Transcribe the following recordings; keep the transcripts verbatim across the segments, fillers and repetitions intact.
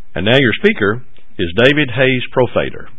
And now your speaker is David Hayes Profader.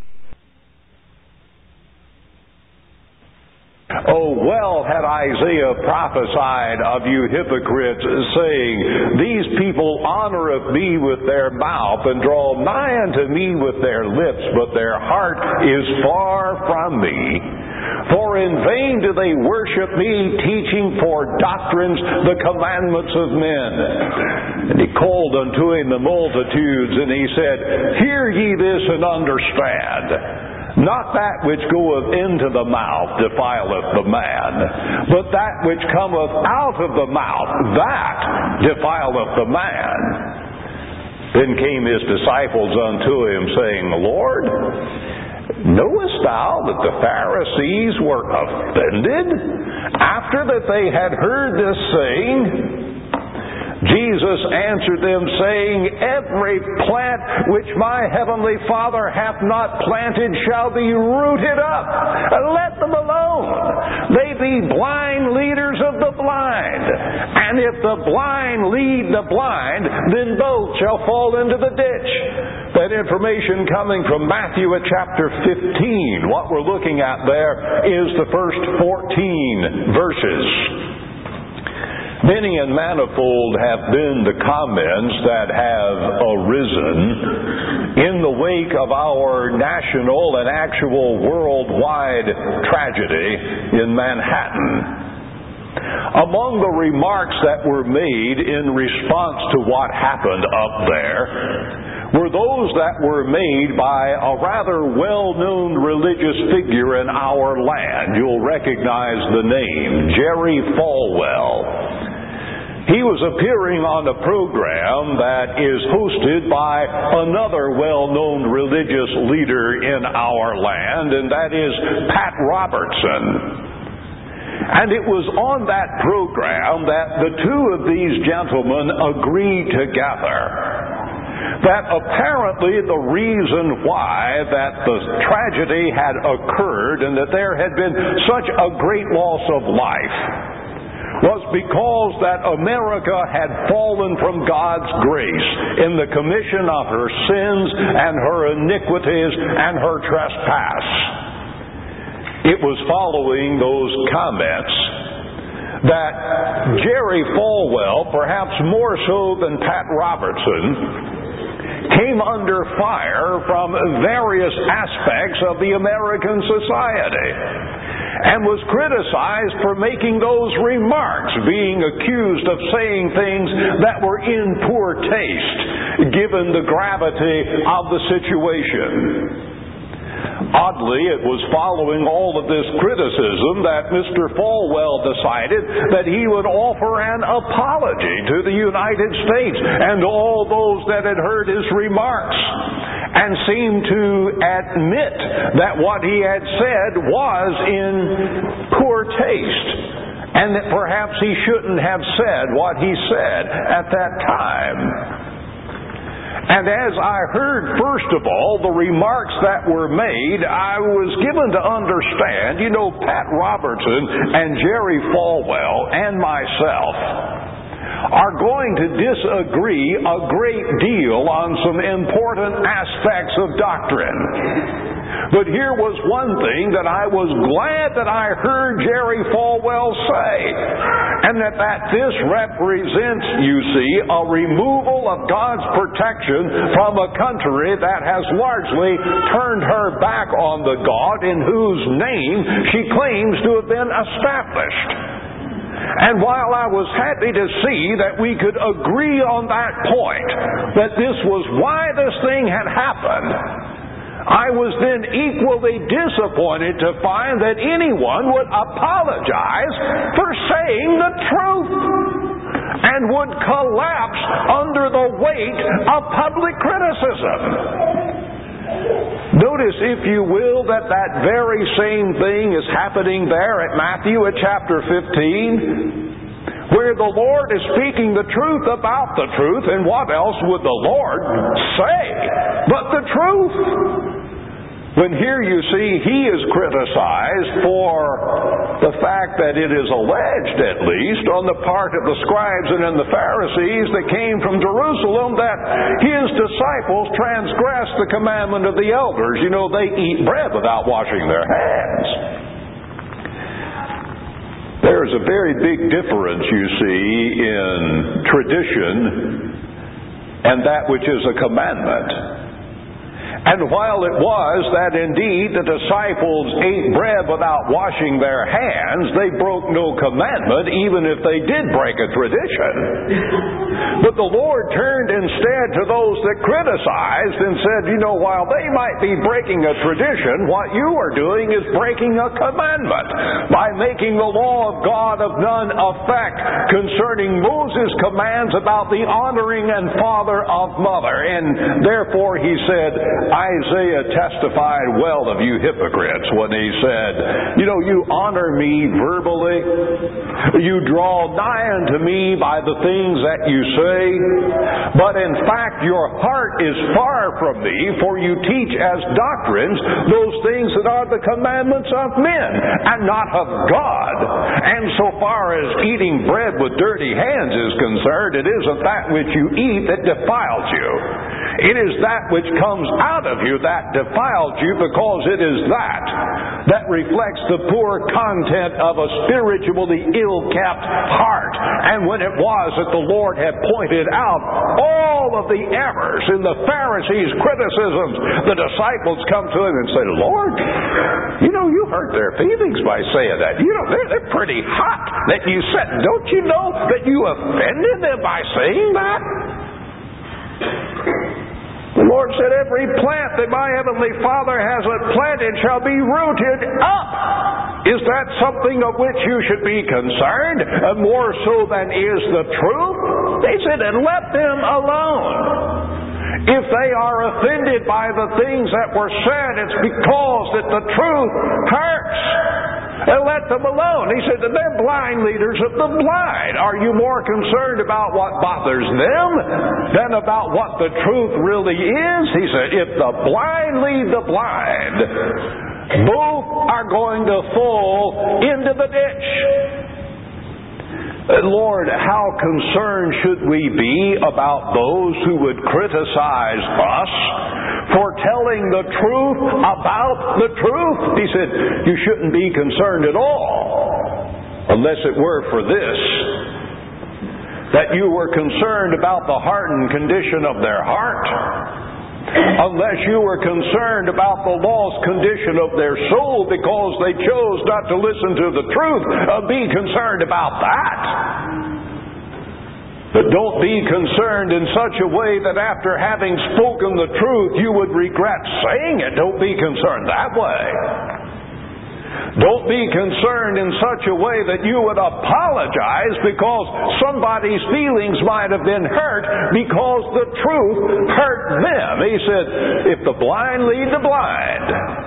Oh, well had Isaiah prophesied of you hypocrites, saying, These people honoreth me with their mouth, and draw nigh unto me with their lips, but their heart is far from me. For in vain do they worship me, teaching for doctrines the commandments of men. And he called unto him the multitudes, and he said, Hear ye this, and understand. Not that which goeth into the mouth defileth the man, but that which cometh out of the mouth, that defileth the man. Then came his disciples unto him, saying, Lord, knowest thou that the Pharisees were offended after that they had heard this saying? Jesus answered them, saying, Every plant which my heavenly Father hath not planted shall be rooted up. Let them alone. They be blind leaders of the blind. And if the blind lead the blind, then both shall fall into the ditch. That information coming from Matthew at chapter fifteen. What we're looking at there is the first fourteen verses. Many and manifold have been the comments that have arisen in the wake of our national and actual worldwide tragedy in Manhattan. Among the remarks that were made in response to what happened up there were those that were made by a rather well-known religious figure in our land. You'll recognize the name, Jerry Falwell. He was appearing on a program that is hosted by another well-known religious leader in our land, and that is Pat Robertson. And it was on that program that the two of these gentlemen agreed together that apparently the reason why that the tragedy had occurred and that there had been such a great loss of life was because that America had fallen from God's grace in the commission of her sins and her iniquities and her trespass. It was following those comments that Jerry Falwell, perhaps more so than Pat Robertson, came under fire from various aspects of the American society and was criticized for making those remarks, being accused of saying things that were in poor taste, given the gravity of the situation. Oddly, it was following all of this criticism that Mister Falwell decided that he would offer an apology to the United States and all those that had heard his remarks, and seemed to admit that what he had said was in poor taste, and that perhaps he shouldn't have said what he said at that time. And as I heard, first of all, the remarks that were made, I was given to understand, you know, Pat Robertson and Jerry Falwell and myself are going to disagree a great deal on some important aspects of doctrine. But here was one thing that I was glad that I heard Jerry Falwell say, and that, that this represents, you see, a removal of God's protection from a country that has largely turned her back on the God in whose name she claims to have been established. And while I was happy to see that we could agree on that point, that this was why this thing had happened, I was then equally disappointed to find that anyone would apologize for saying the truth and would collapse under the weight of public criticism. Notice, if you will, that that very same thing is happening there at Matthew at chapter fifteen, where the Lord is speaking the truth about the truth, and what else would the Lord say but the truth? When here you see he is criticized for the fact that it is alleged, at least, on the part of the scribes and the Pharisees that came from Jerusalem that his disciples transgressed the commandment of the elders. You know, they eat bread without washing their hands. There's a very big difference, you see, in tradition and that which is a commandment. And while it was that indeed the disciples ate bread without washing their hands, they broke no commandment, even if they did break a tradition. But the Lord turned instead to those that criticized and said, you know, while they might be breaking a tradition, what you are doing is breaking a commandment by making the law of God of none effect concerning Moses' commands about the honoring and father of mother. And therefore he said, Isaiah testified well of you hypocrites when he said, you know, you honor me verbally, you draw nigh unto me by the things that you say, but in fact your heart is far from me, for you teach as doctrines those things that are the commandments of men and not of God. And so far as eating bread with dirty hands is concerned, it isn't that which you eat that defiles you. It is that which comes out of you that defiles you, because it is that that reflects the poor content of a spiritually ill-kept heart. And when it was that the Lord had pointed out all of the errors in the Pharisees' criticisms, the disciples come to him and say, Lord, you know, you hurt their feelings by saying that. You know, they're, they're pretty hot that you said. Don't you know that you offended them by saying that? The Lord said, every plant that my heavenly Father has planted shall be rooted up. Is that something of which you should be concerned, more so than is the truth? They said, and let them alone. If they are offended by the things that were said, it's because that the truth hurts. And let them alone. He said that they're blind leaders of the blind. Are you more concerned about what bothers them than about what the truth really is? He said, if the blind lead the blind, both are going to fall into the ditch. Lord, how concerned should we be about those who would criticize us for telling the truth about the truth? He said, you shouldn't be concerned at all, unless it were for this, that you were concerned about the hardened condition of their heart. Unless you were concerned about the lost condition of their soul because they chose not to listen to the truth, uh, be concerned about that. But don't be concerned in such a way that after having spoken the truth you would regret saying it. Don't be concerned that way. Don't be concerned in such a way that you would apologize because somebody's feelings might have been hurt because the truth hurt them. He said, if the blind lead the blind,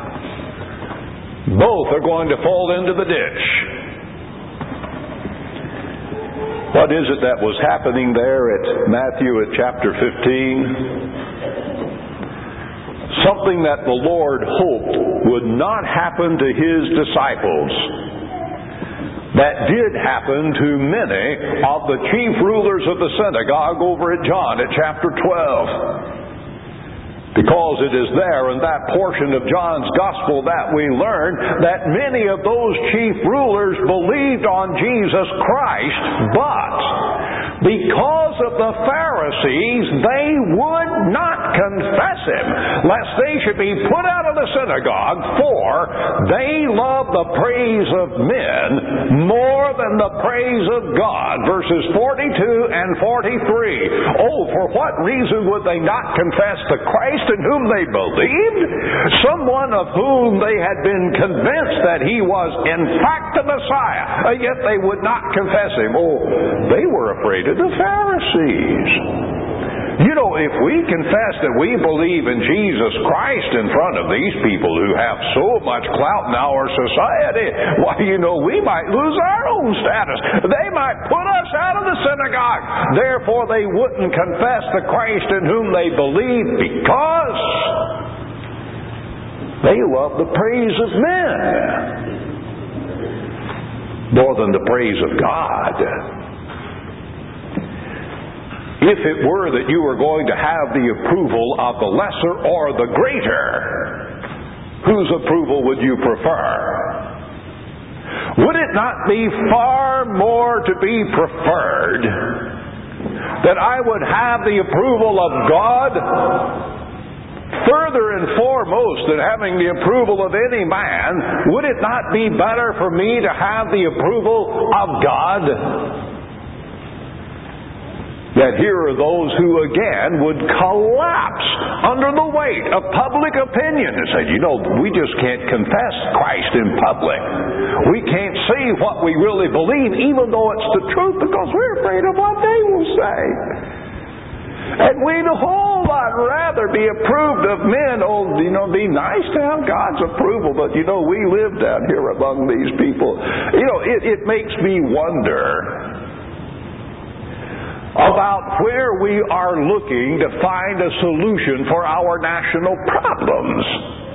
both are going to fall into the ditch. What is it that was happening there at Matthew at chapter fifteen? Something that the Lord hoped would not happen to His disciples, that did happen to many of the chief rulers of the synagogue over at John at chapter twelve. Because it is there in that portion of John's Gospel that we learn that many of those chief rulers believed on Jesus Christ, but because of the Pharisees, they would not confess Him, lest they should be put out of the synagogue, for they love the praise of men more than the praise of God. Verses forty-two and forty-three. Oh, for what reason would they not confess the Christ in whom they believed? Someone of whom they had been convinced that He was in fact the Messiah, yet they would not confess Him. Oh, they were afraid of the Pharisees. You know, if we confess that we believe in Jesus Christ in front of these people who have so much clout in our society, why, you know, we might lose our own status. They might put us out of the synagogue. Therefore, they wouldn't confess the Christ in whom they believe, because They love the praise of men more than the praise of God. If it were that you were going to have the approval of the lesser or the greater, whose approval would you prefer? Would it not be far more to be preferred that I would have the approval of God further and foremost than having the approval of any man? Would it not be better for me to have the approval of God? That here are those who again would collapse under the weight of public opinion and say, you know, we just can't confess Christ in public. We can't say what we really believe even though it's the truth because we're afraid of what they will say. And we'd a whole lot rather be approved of men. Oh, you know, it'd be nice to have God's approval, but you know, we live down here among these people. You know, it, it makes me wonder about where we are looking to find a solution for our national problems.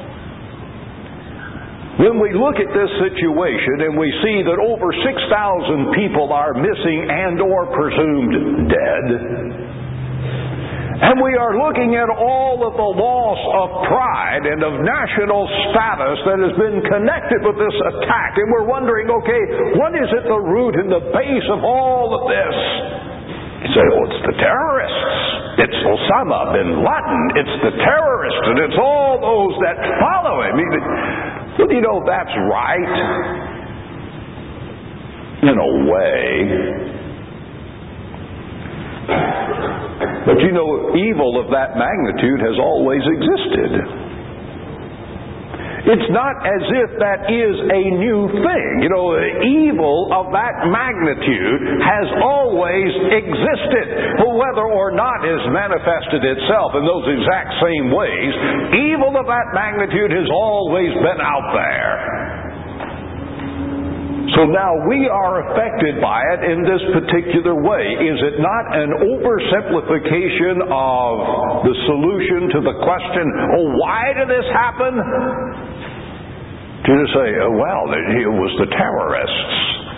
When we look at this situation and we see that over six thousand people are missing and or presumed dead, and we are looking at all of the loss of pride and of national status that has been connected with this attack, and we're wondering, okay, what is at the root and the base of all of this? You say, oh, it's the terrorists. It's Osama bin Laden. It's the terrorists, and it's all those that follow him. Well, you know, that's right. In a way. But you know, evil of that magnitude has always existed. It's not as if that is a new thing. You know, evil of that magnitude has always existed. But whether or not it has manifested itself in those exact same ways, evil of that magnitude has always been out there. So now we are affected by it in this particular way. Is it not an oversimplification of the solution to the question, oh, why did this happen? To just say, oh, well, it was the terrorists.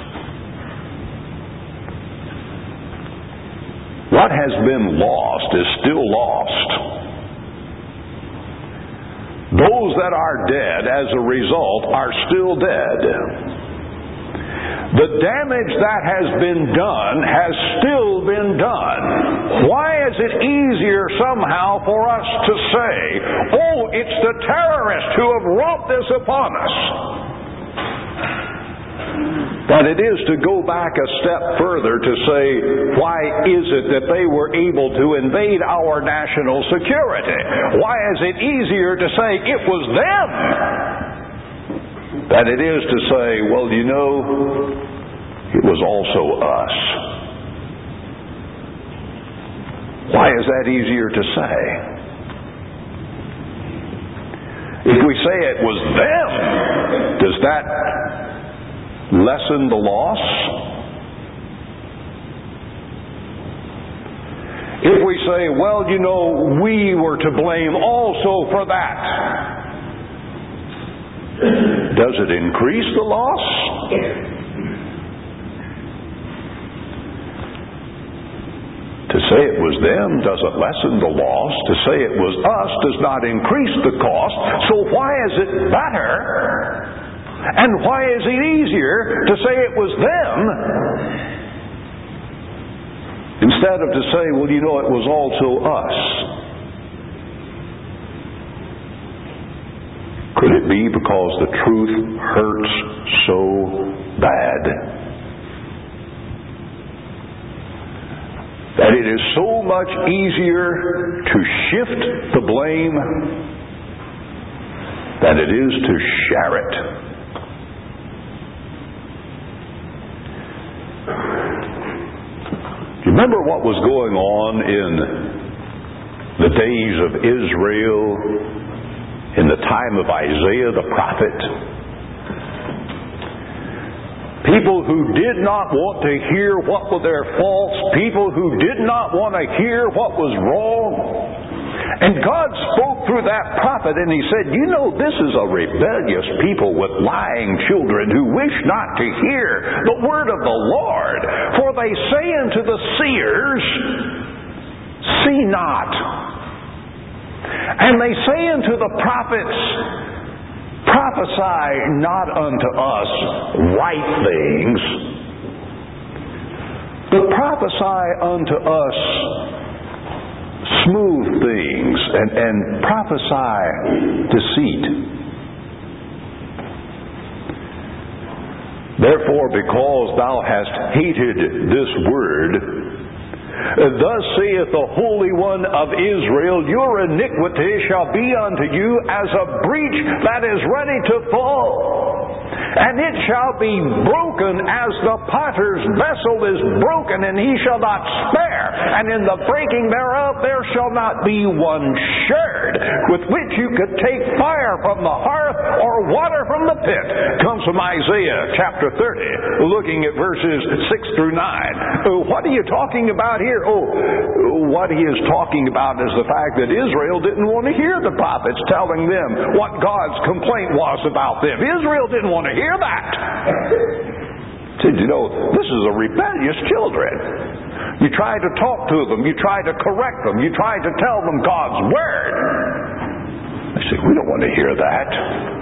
What has been lost is still lost. Those that are dead as a result are still dead. The damage that has been done has still been done. Why is it easier somehow for us to say, oh, it's the terrorists who have wrought this upon us, than it is to go back a step further to say, why is it that they were able to invade our national security? Why is it easier to say it was them than it is to say, well, you know, it was also us. Why is that easier to say? If we say it was them, does that lessen the loss? If we say, well, you know, we were to blame also for that, does it increase the loss? To say it was them doesn't lessen the loss. To say it was us does not increase the cost. So why is it better? And why is it easier to say it was them instead of to say, well, you know, it was also us? Could it be because the truth hurts so bad that it is so much easier to shift the blame than it is to share it? Do you remember what was going on in the days of Israel, in the time of Isaiah the prophet? People who did not want to hear what were their faults, people who did not want to hear what was wrong. And God spoke through that prophet, and he said, you know, this is a rebellious people with lying children who wish not to hear the word of the Lord. For they say unto the seers, see not. And they say unto the prophets, prophesy not unto us right things, but prophesy unto us smooth things, and, and prophesy deceit. Therefore, because thou hast hated this word, thus saith the Holy One of Israel, your iniquity shall be unto you as a breach that is ready to fall. And it shall be broken as the potter's vessel is broken, and he shall not spare. And in the breaking thereof there shall not be one sherd with which you could take fire from the hearth or water from the pit. Comes from Isaiah chapter thirty, looking at verses six through nine. What are you talking about here? Oh, what he is talking about is the fact that Israel didn't want to hear the prophets telling them what God's complaint was about them. Israel didn't want to hear that. Said, you know, this is a rebellious children. You try to talk to them, you try to correct them, you try to tell them God's word. They said, we don't want to hear that.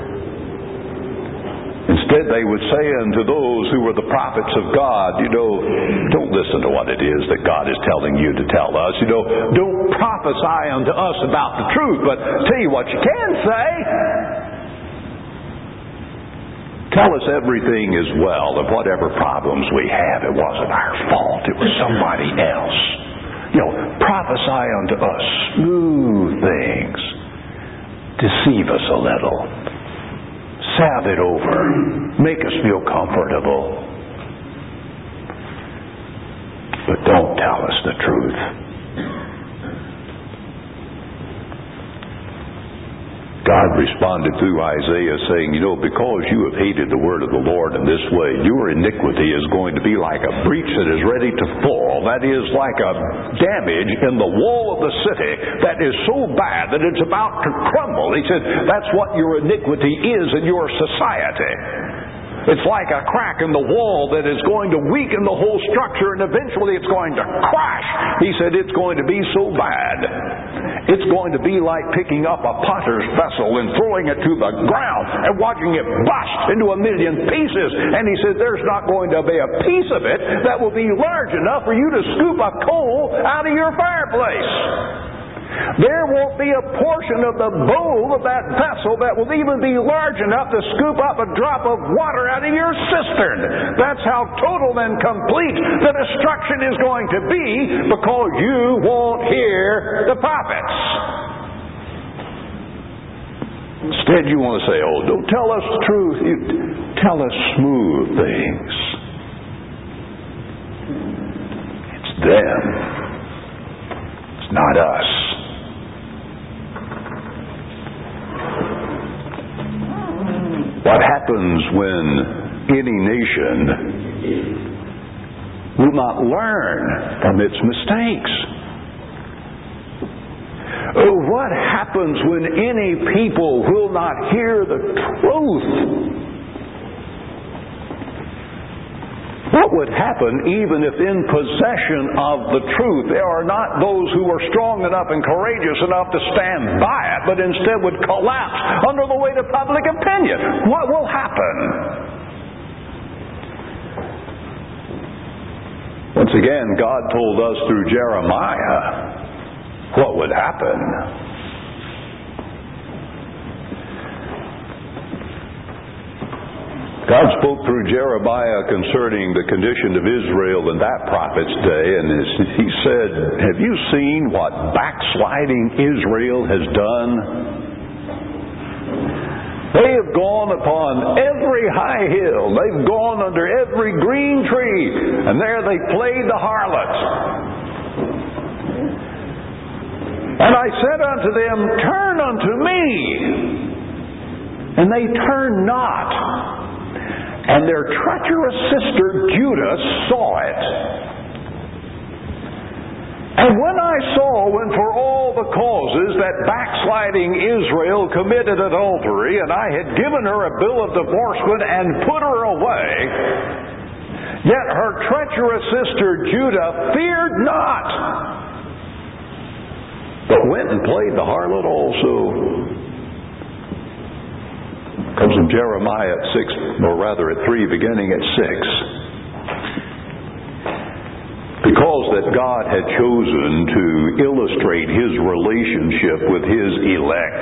Instead, they would say unto those who were the prophets of God, you know, don't listen to what it is that God is telling you to tell us. You know, don't prophesy unto us about the truth, but tell you what you can say. Tell us everything is well, and whatever problems we have, it wasn't our fault. It was somebody else. You know, prophesy unto us smooth things. Deceive us a little. Salve it over. Make us feel comfortable. But don't tell us the truth. God responded through Isaiah saying, you know, because you have hated the word of the Lord in this way, your iniquity is going to be like a breach that is ready to fall. That is like a damage in the wall of the city that is so bad that it's about to crumble. He said, that's what your iniquity is in your society. It's like a crack in the wall that is going to weaken the whole structure, and eventually it's going to crash. He said it's going to be so bad. It's going to be like picking up a potter's vessel and throwing it to the ground and watching it bust into a million pieces. And he said there's not going to be a piece of it that will be large enough for you to scoop a coal out of your fireplace. There won't be a portion of the bowl of that vessel that will even be large enough to scoop up a drop of water out of your cistern. That's how total and complete the destruction is going to be, because you won't hear the prophets. Instead, you want to say, oh, don't tell us the truth. You tell us smooth things. It's them. It's not us. What happens when any nation will not learn from its mistakes? What happens when any people will not hear the truth? What would happen even if in possession of the truth there are not those who are strong enough and courageous enough to stand by it, but instead would collapse under the weight of public opinion? What will happen? Once again, God told us through Jeremiah what would happen. God spoke through Jeremiah concerning the condition of Israel in that prophet's day, and he said, have you seen what backsliding Israel has done? They have gone upon every high hill. They've gone under every green tree, and there they played the harlot. And I said unto them, turn unto me. And they turned not. And their treacherous sister Judah saw it. And when I saw, when for all the causes that backsliding Israel committed adultery, and I had given her a bill of divorcement and put her away, yet her treacherous sister Judah feared not, but went and played the harlot also. Comes in Jeremiah at six, or rather at three, beginning at six. Because that God had chosen to illustrate His relationship with His elect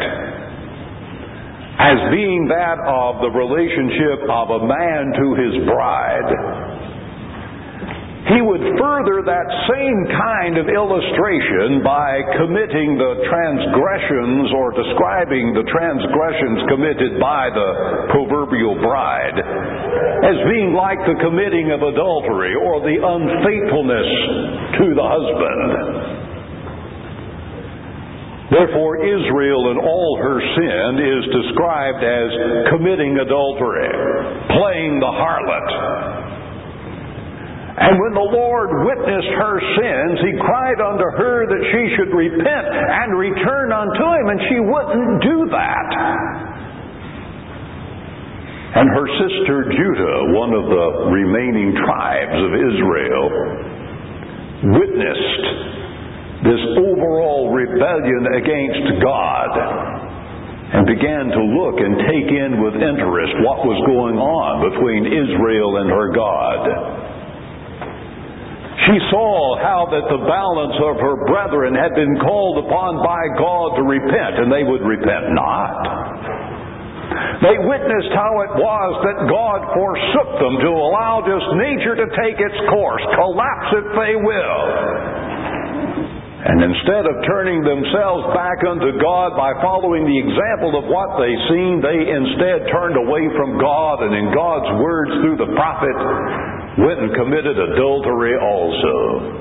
as being that of the relationship of a man to his bride, He would further that same kind of illustration by committing the transgressions or describing the transgressions committed by the proverbial bride as being like the committing of adultery or the unfaithfulness to the husband. Therefore, Israel in all her sin is described as committing adultery, playing the harlot. And when the Lord witnessed her sins, He cried unto her that she should repent and return unto Him, and she wouldn't do that. And her sister Judah, one of the remaining tribes of Israel, witnessed this overall rebellion against God and began to look and take in with interest what was going on between Israel and her God. She saw how that the balance of her brethren had been called upon by God to repent, and they would repent not. They witnessed how it was that God forsook them to allow just nature to take its course, collapse if they will. And instead of turning themselves back unto God by following the example of what they seen, they instead turned away from God, and in God's words through the prophet, went and committed adultery also.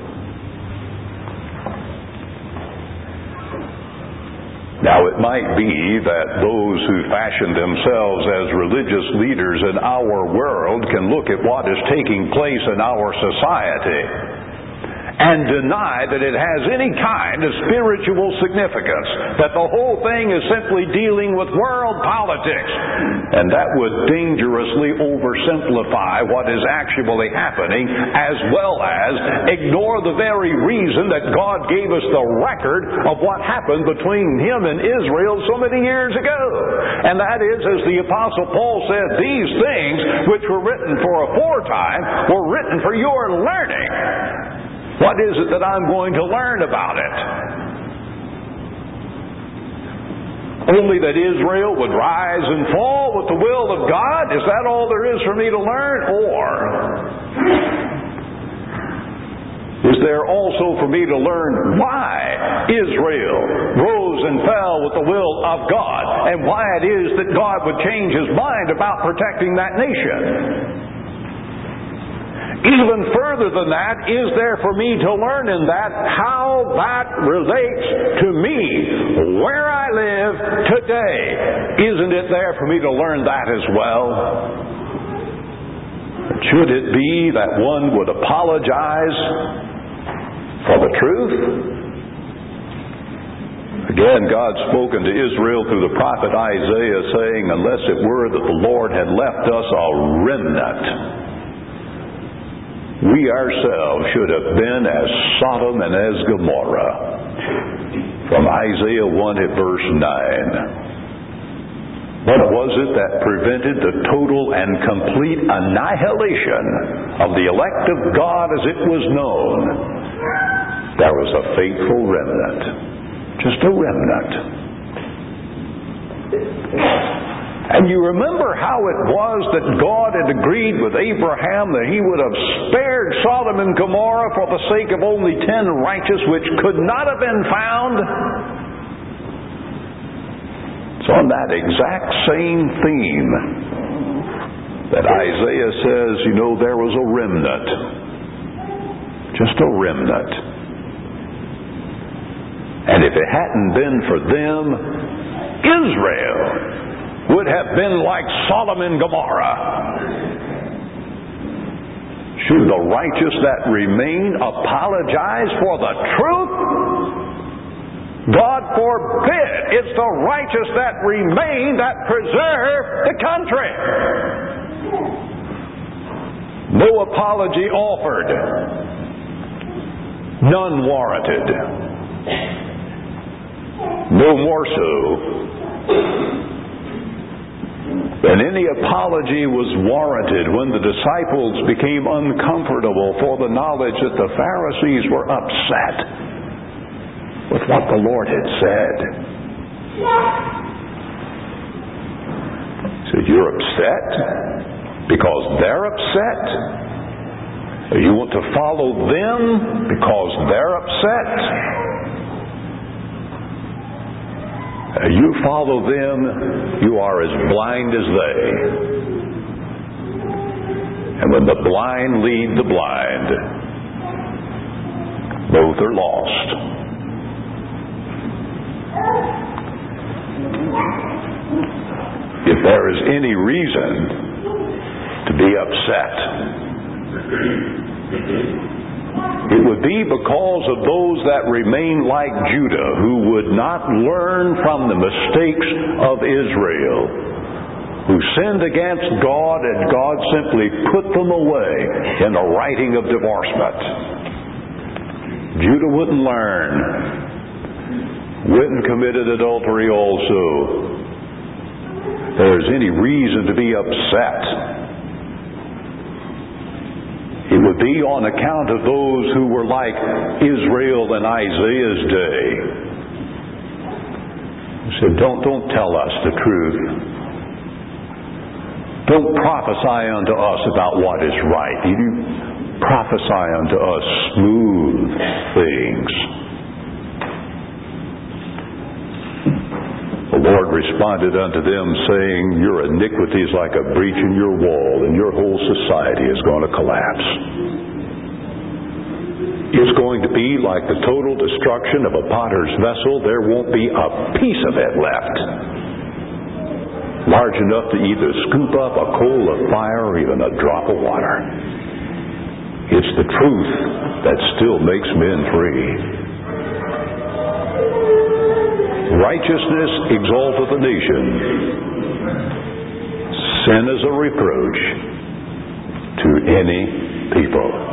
Now it might be that those who fashion themselves as religious leaders in our world can look at what is taking place in our society and deny that it has any kind of spiritual significance, that the whole thing is simply dealing with world politics. And that would dangerously oversimplify what is actually happening, as well as ignore the very reason that God gave us the record of what happened between Him and Israel so many years ago. And that is, as the Apostle Paul said, these things which were written for aforetime were written for your learning. What is it that I'm going to learn about it? Only that Israel would rise and fall with the will of God? Is that all there is for me to learn? Or is there also for me to learn why Israel rose and fell with the will of God, and why it is that God would change His mind about protecting that nation? Even further than that, is there for me to learn in that how that relates to me, where I live today? Isn't it there for me to learn that as well? Should it be that one would apologize for the truth? Again, God spoken to Israel through the prophet Isaiah, saying, unless it were that the Lord had left us a remnant, we ourselves should have been as Sodom and as Gomorrah. From Isaiah one at verse nine. What was it that prevented the total and complete annihilation of the elect of God as it was known? There was a faithful remnant. Just a remnant. And you remember how it was that God had agreed with Abraham that He would have spared Sodom and Gomorrah for the sake of only ten righteous, which could not have been found? It's on that exact same theme that Isaiah says, you know, there was a remnant. Just a remnant. And if it hadn't been for them, Israel would have been like Sodom and Gomorrah. Should the righteous that remain apologize for the truth? God forbid. It's the righteous that remain that preserve the country. No apology offered. None warranted. No more so than any apology was warranted when the disciples became uncomfortable for the knowledge that the Pharisees were upset with what the Lord had said. He said, you're upset because they're upset? You want to follow them because they're upset? You follow them, you are as blind as they. And when the blind lead the blind, both are lost. If there is any reason to be upset, it would be because of those that remain like Judah, who would not learn from the mistakes of Israel, who sinned against God, and God simply put them away in the writing of divorcement. Judah wouldn't learn, went and committed adultery also. If there's any reason to be upset, it would be on account of those who were like Israel in Isaiah's day. He said, don't, don't tell us the truth. Don't prophesy unto us about what is right. You prophesy unto us smooth things. The Lord responded unto them, saying, your iniquity is like a breach in your wall, and your whole society is going to collapse. It's going to be like the total destruction of a potter's vessel. There won't be a piece of it left large enough to either scoop up a coal of fire or even a drop of water. It's the truth that still makes men free. Righteousness exalteth a nation. Sin is a reproach to any people.